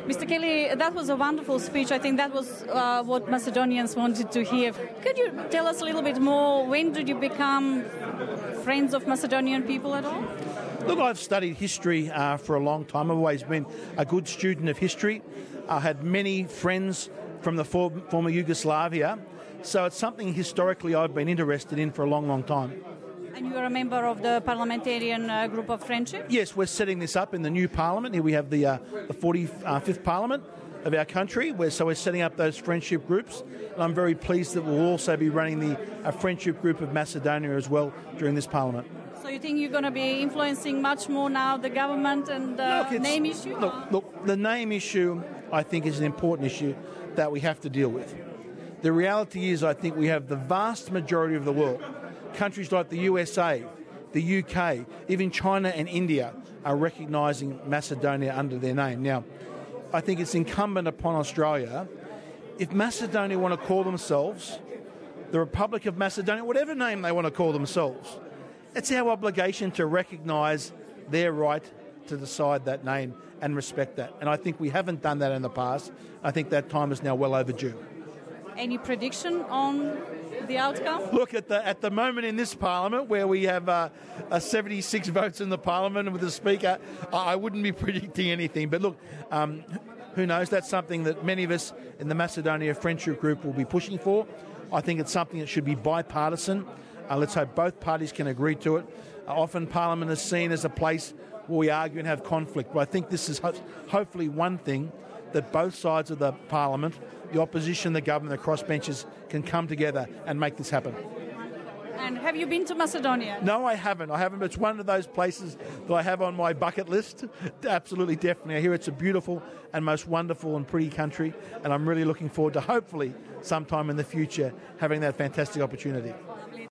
Mr. Kelly, that was a wonderful speech. I think that was what Macedonians wanted to hear. Could you tell us a little bit more? When did you become friends of Macedonian people at all? Look, I've studied history for a long time. I've always been a good student of history. I had many friends from the former Yugoslavia, so it's something historically I've been interested in for a long, long time. And you are a member of the parliamentarian group of friendship? Yes, we're setting this up in the new parliament. Here we have the 45th parliament of our country, so we're setting up those friendship groups. And I'm very pleased that we'll also be running the friendship group of Macedonia as well during this parliament. So you think you're going to be influencing much more now the government and the name issue? Look, the name issue, I think, is an important issue that we have to deal with. The reality is, I think we have the vast majority of the world, countries like the USA, the UK, even China and India are recognising Macedonia under their name. Now, I think it's incumbent upon Australia, if Macedonia want to call themselves the Republic of Macedonia, whatever name they want to call themselves, it's our obligation to recognise their right to decide that name and respect that. And I think we haven't done that in the past. I think that time is now well overdue. Any prediction on the outcome? Look, at the moment in this parliament where we have 76 votes in the parliament with the speaker, I wouldn't be predicting anything. But look, who knows? That's something that many of us in the Macedonia Friendship Group will be pushing for. I think it's something that should be bipartisan. Let's hope both parties can agree to it. Often Parliament is seen as a place where we argue and have conflict, but I think this is hopefully one thing that both sides of the Parliament, the opposition, the government, the crossbenchers, can come together and make this happen. And have you been to Macedonia? No, I haven't. It's one of those places that I have on my bucket list. Absolutely, definitely. I hear it's a beautiful and most wonderful and pretty country, and I'm really looking forward to hopefully sometime in the future having that fantastic opportunity.